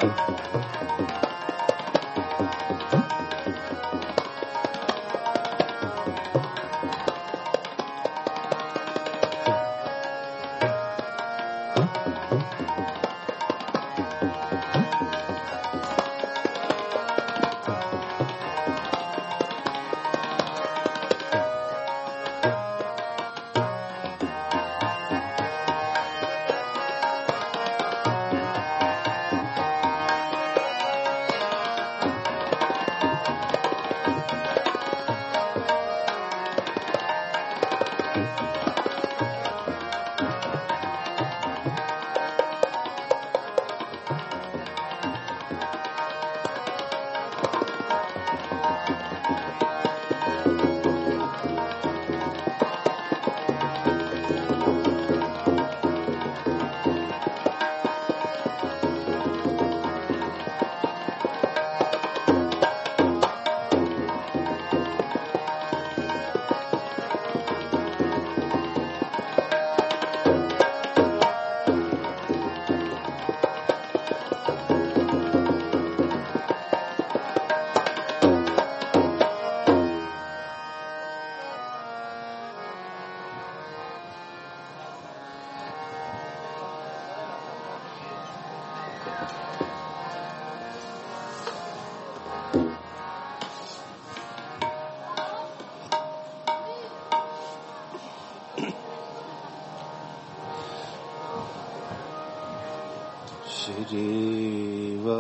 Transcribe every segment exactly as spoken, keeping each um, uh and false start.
श्रीवा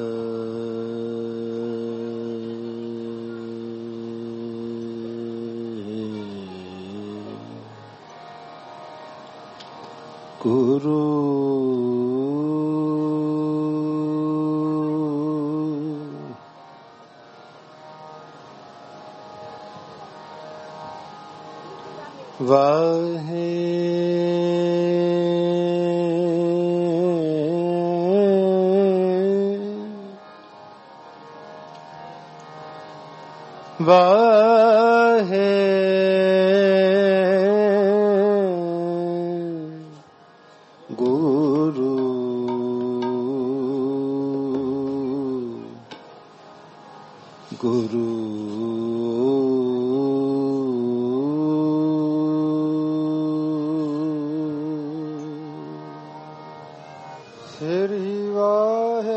गुरु वाहे वाहे गुरु गुरु श्री वाहे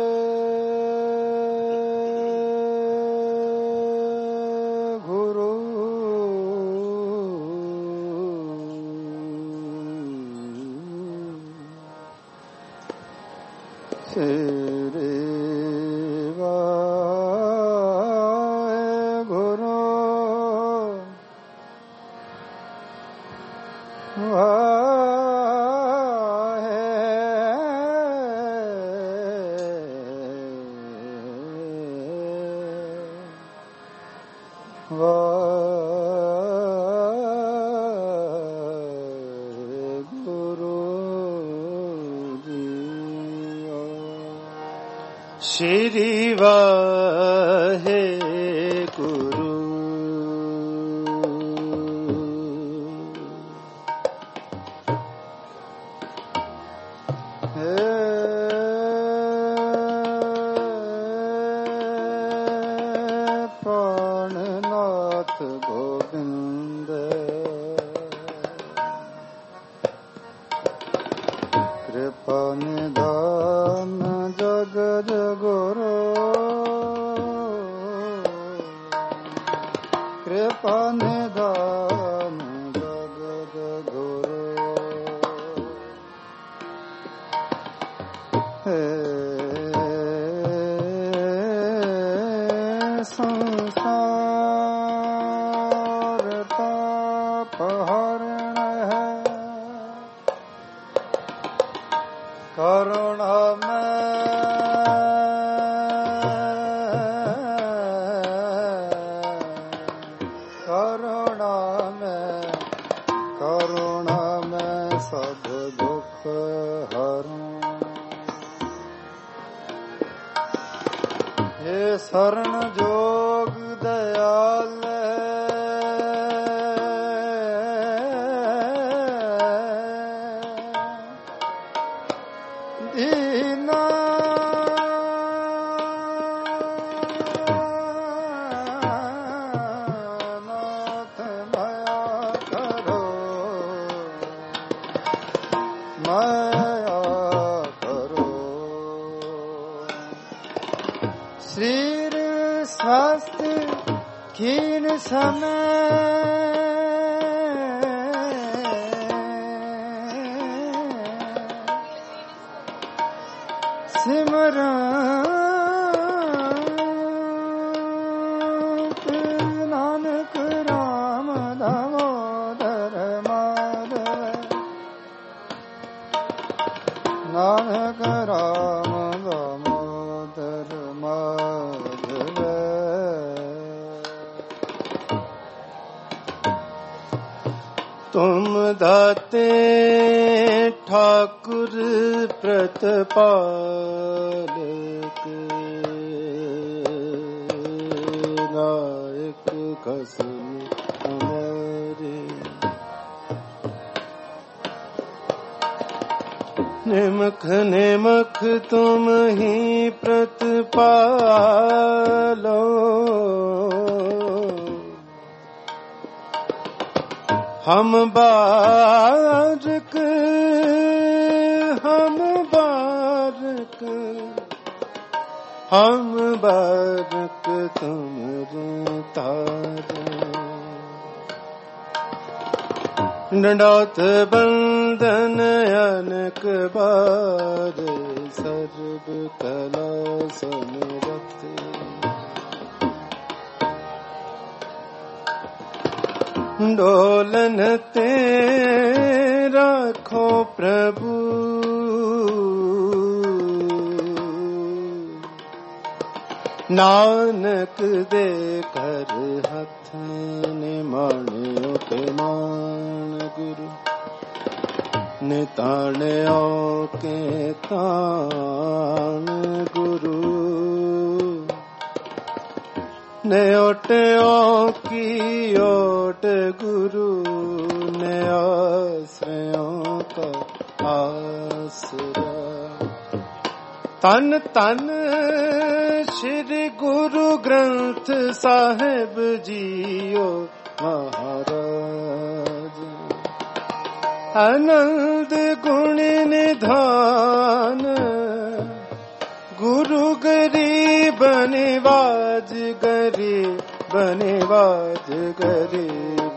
श्री वाहे गुरु हे प्राणनाथ गोविंद कृपा निधान जगत गुरु कृपा निधान जगत गुरु हे संसार ताप हरण है करुणा में करुणा में करुणा में सब दुख हरूं हे शरण जोग दयाल दीना शरीर स्वास्थ्य क्षीण समय सिमरत नानक राम दामोदर माधव नानक राम दामोदर माधव। तुम दाते ठाकुर प्रतपालक नायक खसम हमारे निमख निमख तुम ही प्रतिपालो हम बारक हम बारक हम बारक तुमरे तारे डंडौत बंदन अनक बार सर्व कला समरथ डोलन ते रखो प्रभु नानक दे कर हथ निमाण्यो के मान गुरु निताण्यो के तान गुरु ने ओटो की ओट गुरु ने आश्रयों का आसरा तन तन श्री गुरु ग्रंथ साहिब जियो महाराज आनंद गुण निधान गुरु गरीब निवाज गरीब निवाज गरीब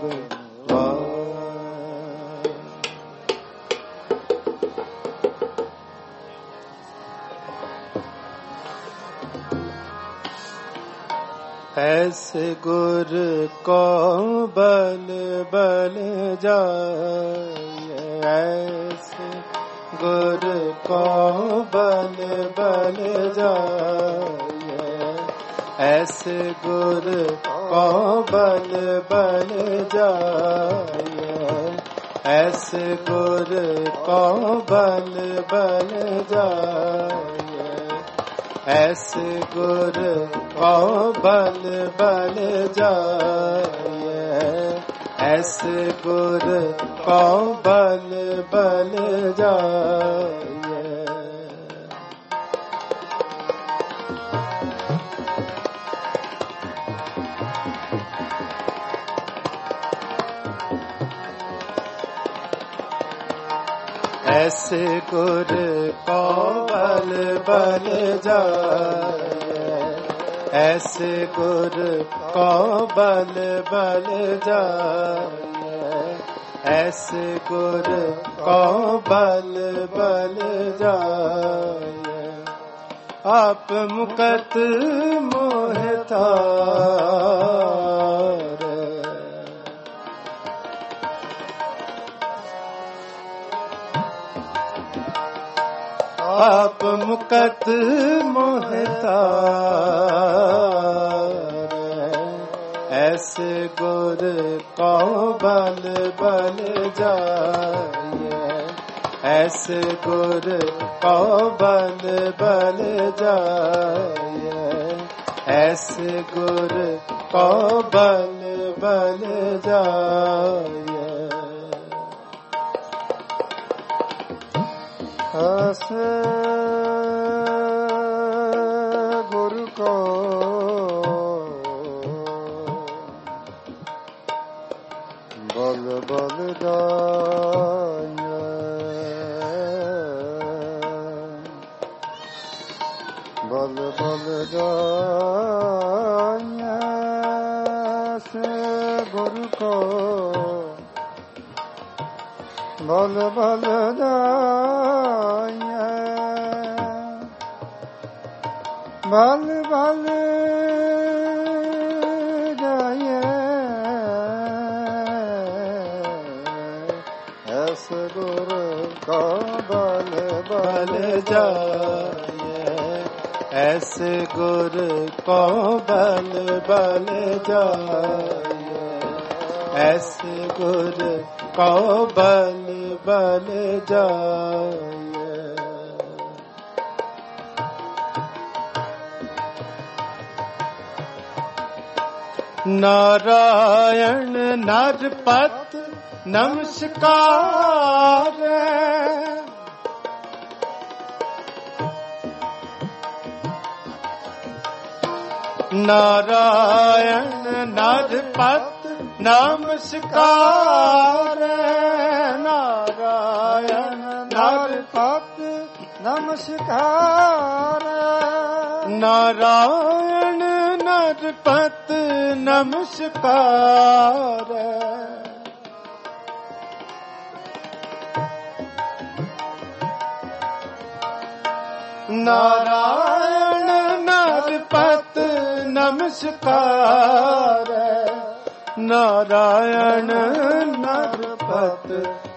ऐसे गुर को बल बल जाए ऐसे गुर को बल बल जाए ऐसे गुर को बल बल जाए ऐसे गुर को बल बल जाए ऐसे गुर को बल बल जाए ऐसे गुर को बल बल जाए ऐसे गुर को बल बल जाए ऐसे गुर को बल बल जाए ऐसे गुर को बल बल जाए आप मुकत मोहतार आप मुकत मोहतार ऐसे गुर को बल बल जाए ऐसे गुर को बल बल जाए ऐसे गुर को बल बल जाए ऐसे गुरु को बल बल जाए बल बल जाइए से गुरु को बल बल जाइए बल बल जाइए ऐसे गुरु को बल बल जाइए ऐसे गुरु को बल बल जाइए ऐसे गुरु को बल बल जाइए। नारायण नरपत नमस्कार नारायण नरपत नमस्कार नारायण नरपत नमस्कार नारायण नरपत नमस्कार नारायण नरपत नमस्कार नारायण नरपत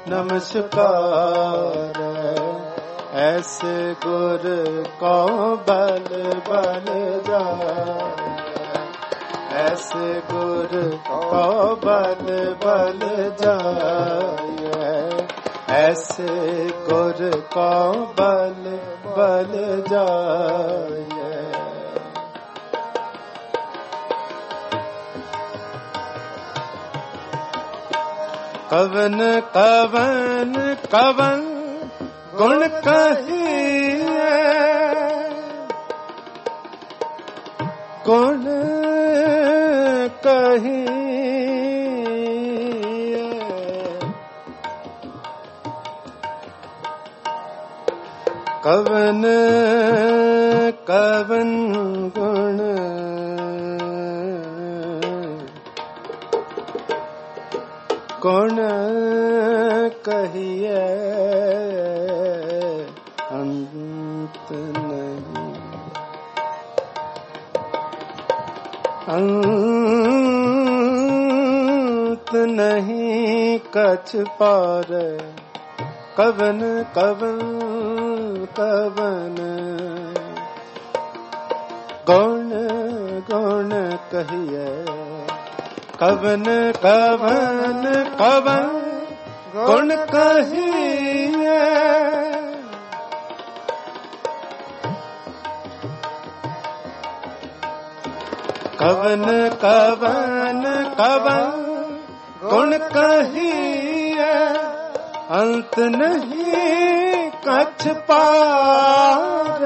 नमस्कार ऐसे गुरु को बल बल जाइए ऐसे गुरु को बल बल जाइए ऐसे गुरु को बल बल जाइए। कवन कवन कवन गुण कहिए गुण कहिए कवन कवन गुण गुण कहिए अंत नहीं अंत नहीं कछ पार कवन कवन कवन गुण गुण कहिए कवन कवन कवन गुण कहिए कवन कवन कवन गुण कहिए अंत नहीं कछ पार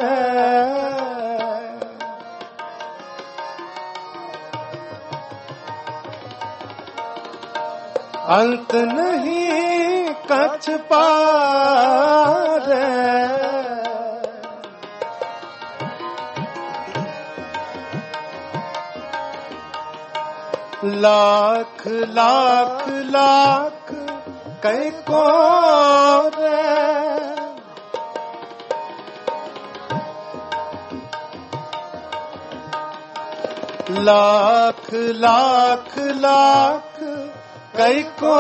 अंत नहीं कछ पार लाख लाख लाख कई को लाख लाख लाख कई को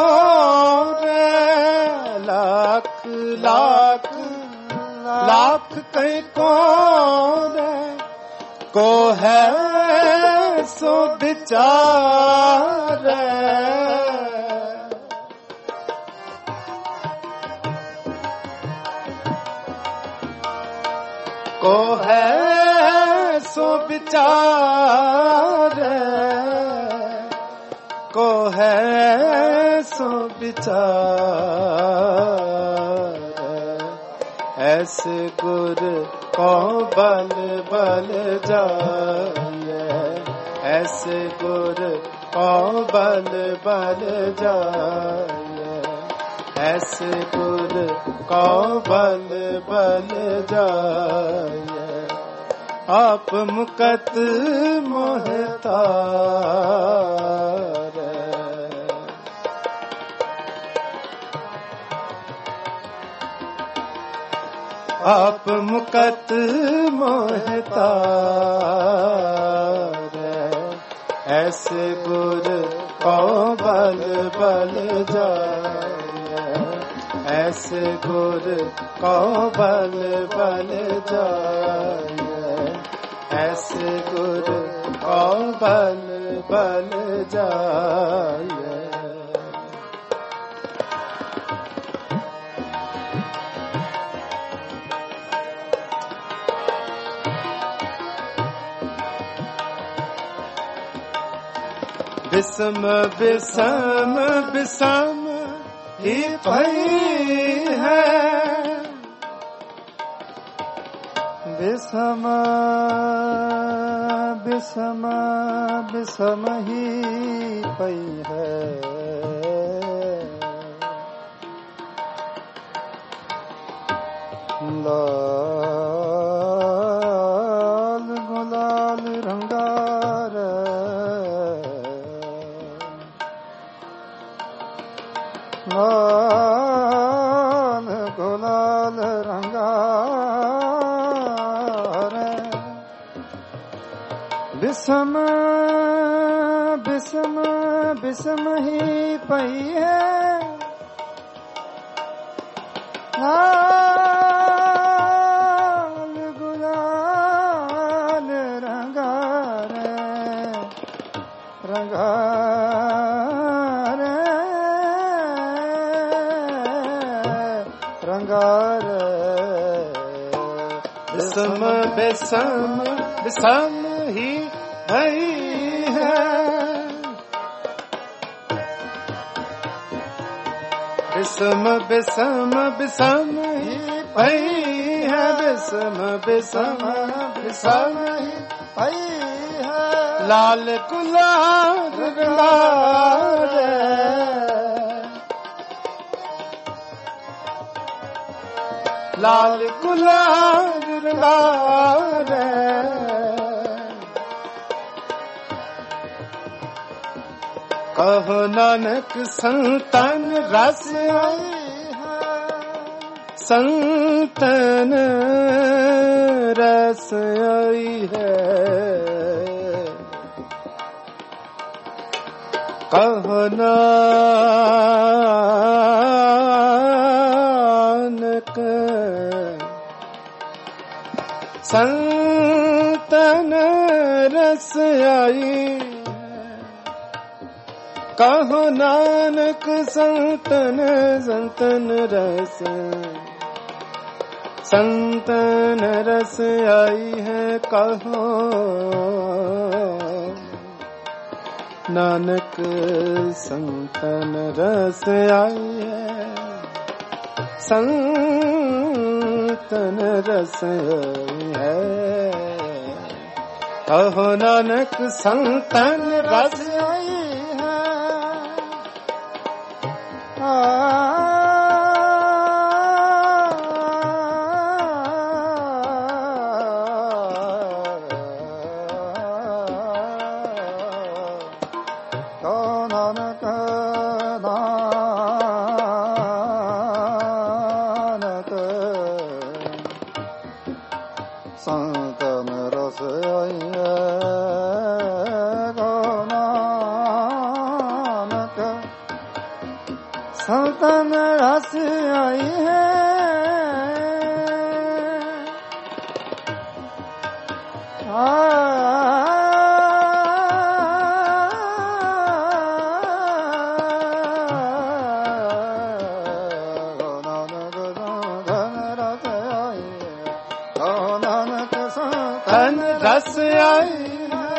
लाख लाख लाख कई को को है सो विचार को है सो विचार को है सो विचार ऐसे गुरु को बल बल जाइए ऐसे गुरु को बल बल जाइए ऐसे गुरु को बल बल जाइए आप मुकत मोहतार। आप मुकत मोहतार। ऐसे गुर को बल बल जाए। ऐसे गुर को बल बल जाए। ऐसे गुर को बल बल जाए। बिसम बिसम बिसम ही पई है। बिसम बिसम बिसम ही पई है। लाल गुलाल रंगार। लाल गुलाल रंगार। बिसम बिसम बिसम ही पई है। लाल गुलाल रंगार रंगार रंगार। बिसम बिसम बिसम ही भई है। बिसम बिसम बिसम ही भई है। बिसम बिसम बिसम ही भई है। लाल गुलाल रंगार। लाल गुलाल रंगार। कहो नानक संतन रस आई है। संतन रस आई है। कहो नानक संतन रस आई। कहो नानक संतन संतन रस संतन रस आई है। कहो नानक संतन रस आई है। संतन रस आई है। कहो नानक संतन रस आई है। आ संतन रस आई है। नानक संतन रस आई है। संतन रस आई है।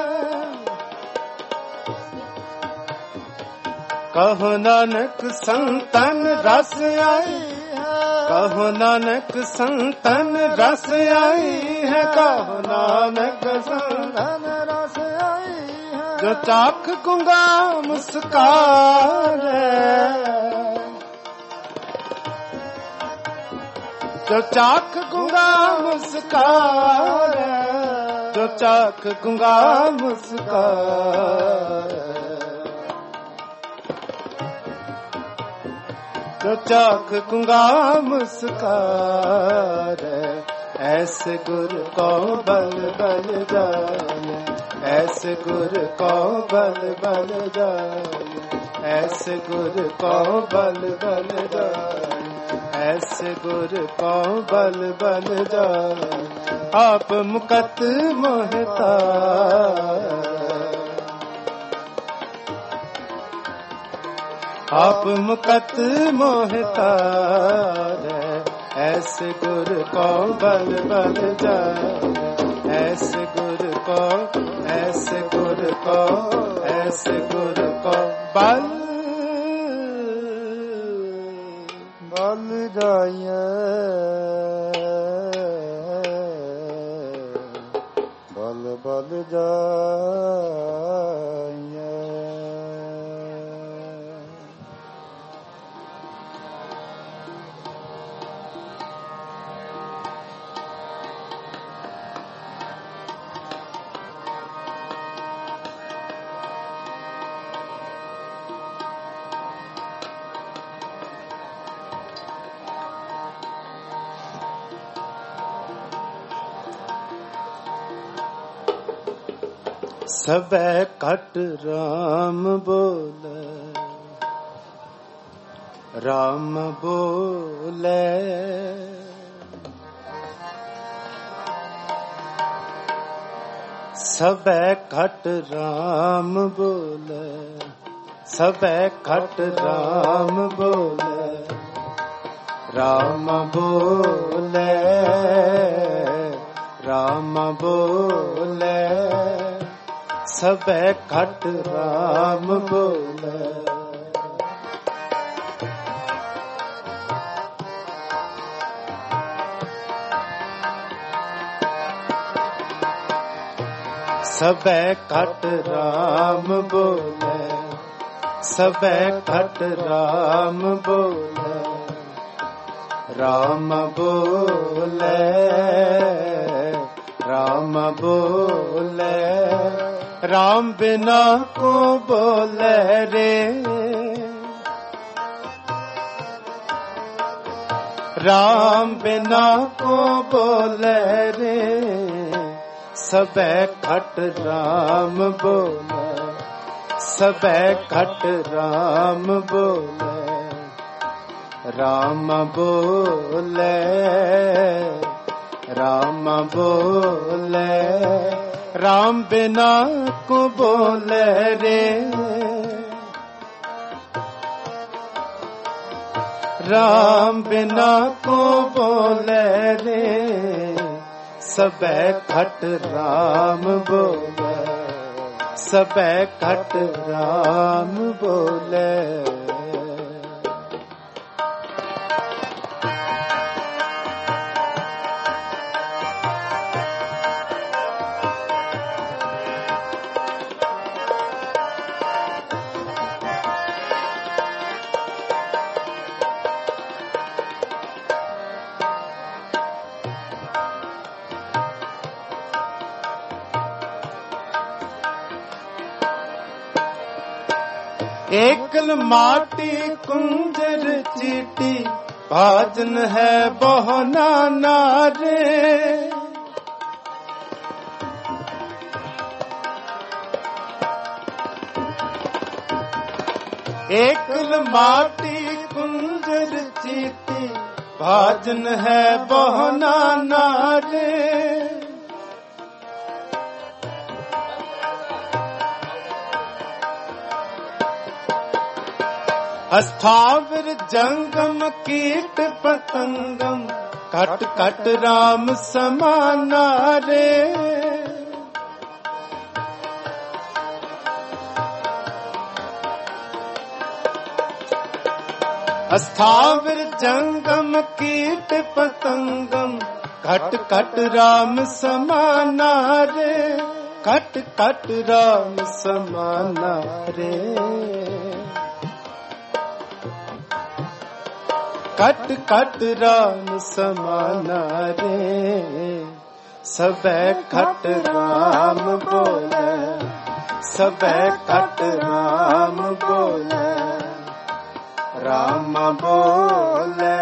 कहो नानक संतन रस आई है। कहो नानक संतन रस आई है। कहो नानक संतन रस आई है। जो चाख गुंगा मुस्कारे। जो चाख गुंगा मुस्कारे। जो चाख गुंगा मुस्कान, जो चाख गुंगा मुस्कान, ऐसे गुर को बल बल जाए, ऐसे गुर को बल बल जाए, ऐसे गुर को बल बल जाए, ऐसे गुर को बल बल जाए। आप मुकत मोहता, आप मुकत मोहता, ऐसे गुर को बल बल जाए, ऐसे गुर को, ऐसे गुर को, ऐसे गुर को बल बल जाए, बल बल जाए। सबे कट राम बोले, राम बोले, सबे कट राम बोले, सबे कट राम बोले, राम बोले, राम बोले, सबे खट राम बोले। सबे खट राम बोले, सबे खट राम बोले, राम बोले, राम बोले, राम बिना को बोले रे, राम बिना को बोले रे, सबे खट राम बोले, सबे खट राम बोले, राम बोले, राम बोले, राम बिना को बोले रे, राम बिना को बोले रे, सबे खट राम बोले, सबे खट राम बोले। एकल माटी कुंजर चीटी, भाजन है बहुना नारे, एकल माटी कुंजर चीटी, भाजन है बहुना नारे, अस्थावर जंगम कीट पतंगम, कट कट राम समाना रे, अस्थावर जंगम कीट पतंगम, कट कट राम समाना रे, कट कट राम समाना रे, कट कट राम समाना रे, सबे खट राम बोले, सबे खट राम बोले, राम बोले,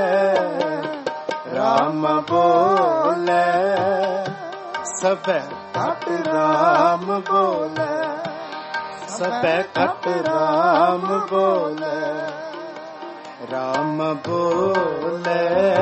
राम बोले, सबे खट राम बोले, सबे खट राम बोले, राम बोले,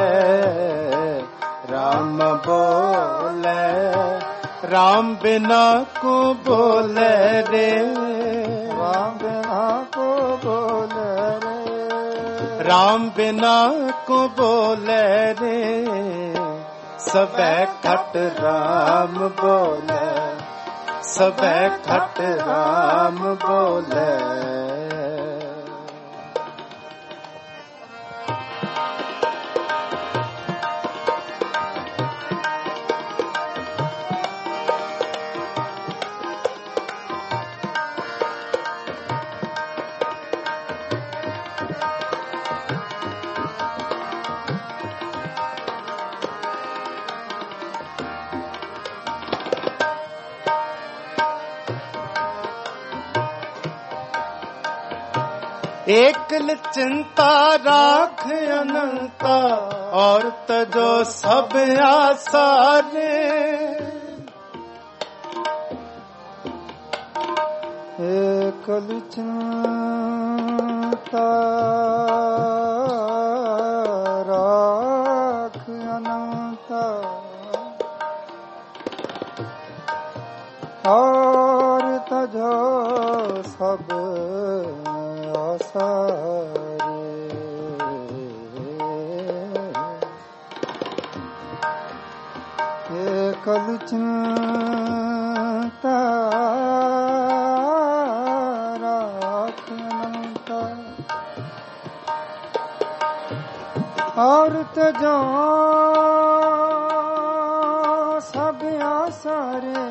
राम बोले, राम बिना को बोले रे, राम बिना को बोले रे, राम बिना को बोले रे, सबे खट राम बोले, सबे खट राम बोले। एकल चिंता राख अनंता, और तजो सब आसारे, एकल चिंता राख अनंता, और तजो सब एकल चिंता राख अनंता, और तजो सब आसारे,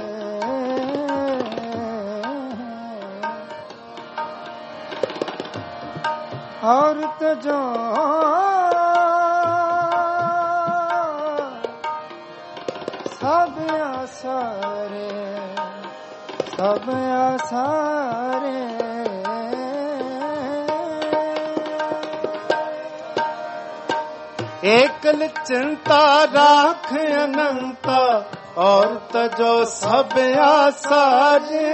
और तजो सब आसारे, सब आसारे, एकल चिंता राख अनंता, और तजो सब आसारे,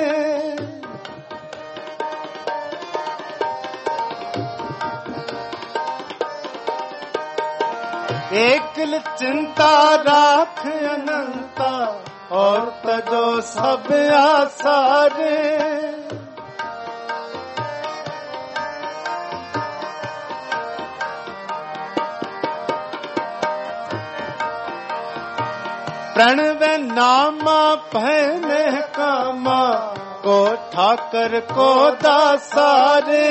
एकल चिंता राख अनंता, और तजो सब आसारे, प्रणव नामा पहने कामा, को ठाकर को दासारे,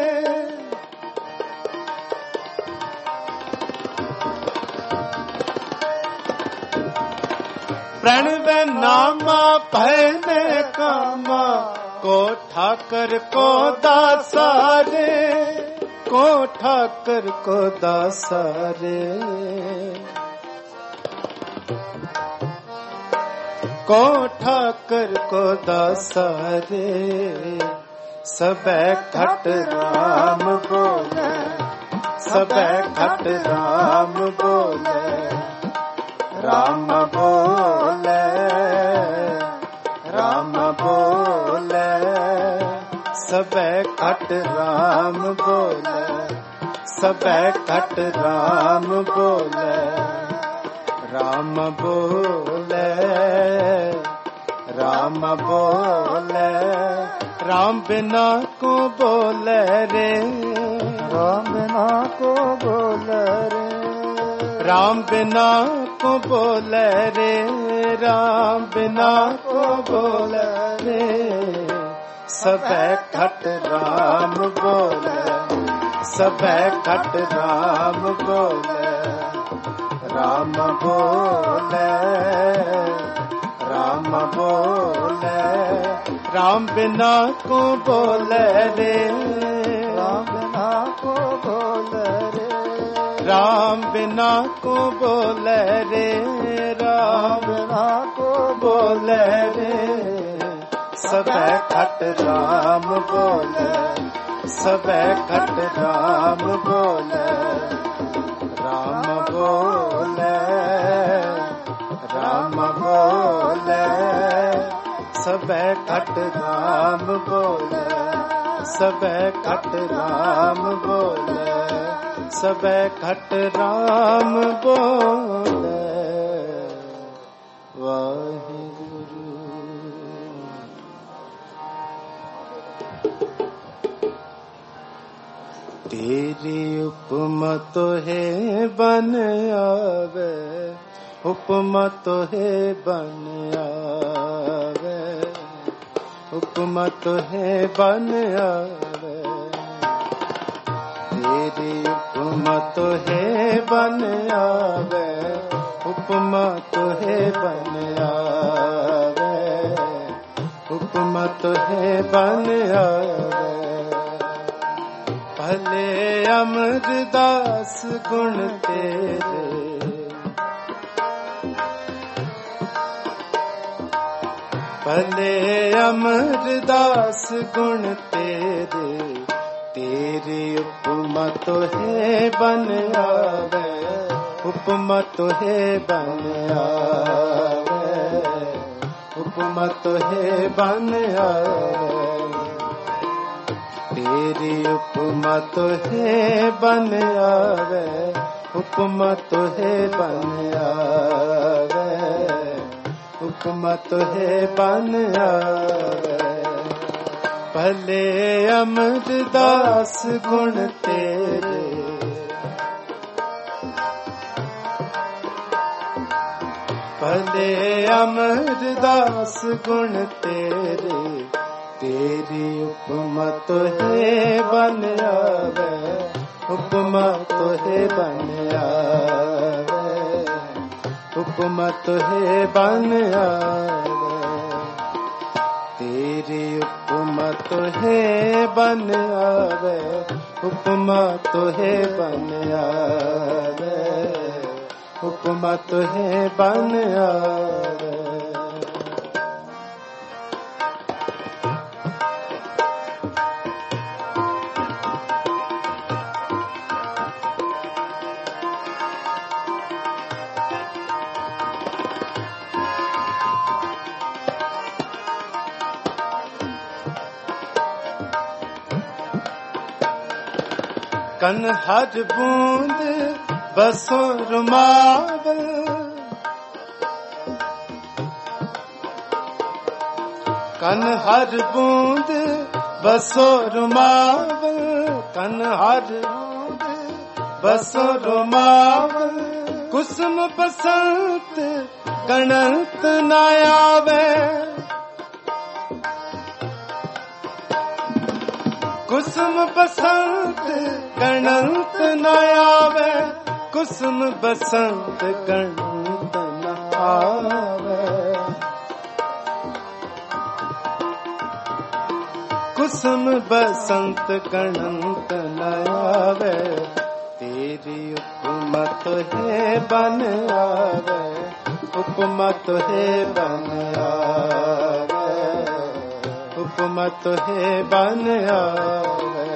प्रणव नामा पहने कामा, को ठाकर को दासारे, को ठाकर को दासारे, को ठाकर को दासारे, सबे खट राम बोले, सबे खट राम बोले, राम बोले, राम बोले, सबे खट राम बोले, सबे खट राम बोले, राम बोले, राम बोले, राम बिना को बोले रे, राम बिना को बोले रे, राम बिना को बोले रे, राम बिना को बोले रे, सबे खट राम बोले, सबे खट राम बोले, राम बोले, राम बोले, राम बिना को बोले रे, राम बिना को बोले रे, राम बिना को बोले रे, राम बोले रे, सबे खट राम बोले, सबे खट राम बोले, राम बोले, राम बोले, सबे खट राम बोले, सबे खट राम बोले, सबे खट राम बोले। वाहिगुरु। तेरी उपमा तो है बन आवे, उपमा तो है बन आवे, उपमा तो है बन आवे, तेरी उपमा तो है बन आवे, उपमा तो है बन आवे, उपमा तो है बन आवे। भले अमरदास गुण तेरे, भले अमरदास गुण तेरे, तेरी उपमा तो है बन आवे, उपमा तो है बन आवे, उपमा तो है बन आवे, तेरी उपमा तो है बन आवे, उपमा तो है बन आवे, उपमा तो है बन आवे। भले अमरदास गुण तेरे, भले अमरदास गुण तेरे, तेरी उपमा तो है बन आवे, उपमा तो है बन आवे, उपमा तो है बन आवे, तेरी उपमा तो है बन आवे, उपमा तो है बन आवे, उपमा तो है बन आवे। कन हर बूंद बसो रुमावल, कन हर बूंद बसो रुमावल, कन हर बूंद बसो रुमावल, कुसुम बसंत गणंत न आवे, कुसुम बसंत गणंत न आवे, कुसुम बसंत गणंत न आवे, कुसुम बसंत गणंत न आवे, तेरी उपमा तो है बन आवे, उपमा तो है बन आवे, उपमा तो है बन आवे,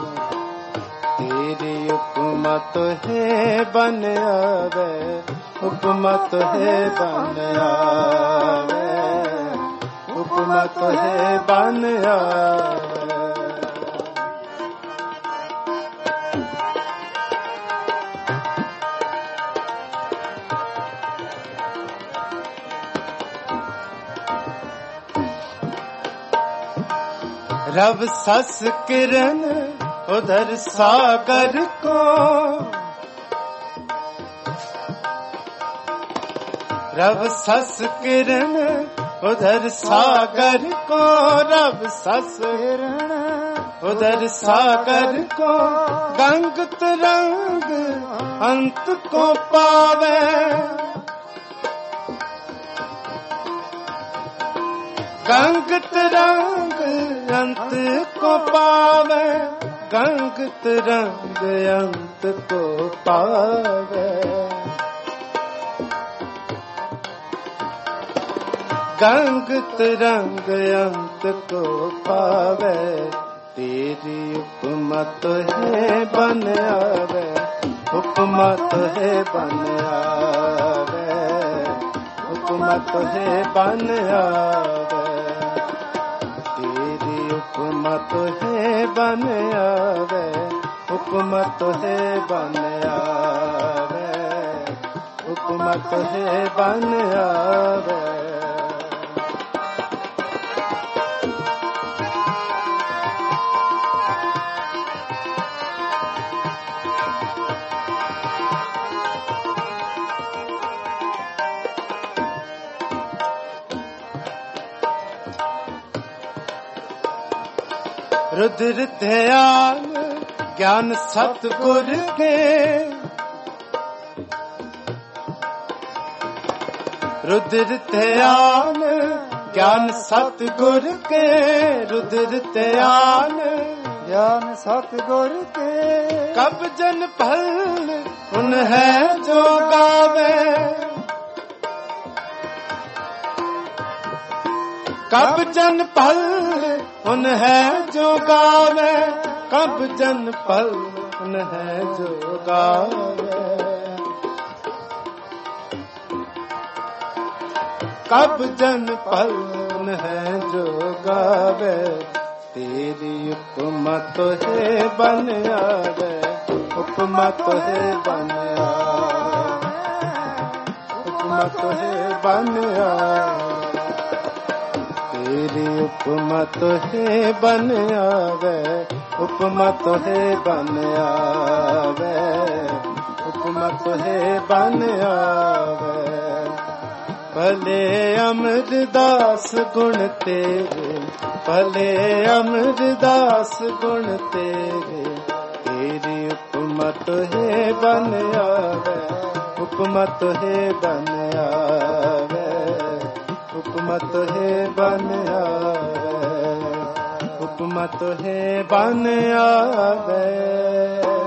तेरी उपमा तो है बन आवे, उपमा तो है बन आवे, उपमा तो है बन आवे। रव सस किरण उधर सागर को, रव सस किरण उधर सागर को, रव सस किरण उधर सागर को, गंग तरंग अंत को पावे, गंग तरंग अंत को पावे, गंग तरंग अंत को पावे, गंग तरंग अंत को पावे, तेरी उपमा तो है बन आवे, उपमा तो है बन आवे, उपमा तो है बन आवे, तेरी उपमा तो है बन आवे, उपमा तो है बन आवे, उपमा तो है बन आवे। रुद्र ध्यान ज्ञान सतगुर के, रुद्र ध्यान ज्ञान सतगुर के, रुद्र ध्यान ज्ञान सतगुर के, कब जन फल उन है जो गावे, कब जन फल उन है जो गावे, कब जन फल उन है जो गावे, कब जन फल उन है जो गावे, तेरी उपमा तो है बन आवे, उपमा तो है बन आवे, उपमा तो है बन आवे, तेरी उपमा तो है बन आवे, उपमा तो है बन आवे, उपमा तो है बन आवे। भले अमरदास गुण तेरे, भले अमरदास गुण तेरे, तेरी उपमा तो है बन आवे, उपमा तो है बन आवे, उपमा तो है बन आवे, उपमा तो है बन आवे।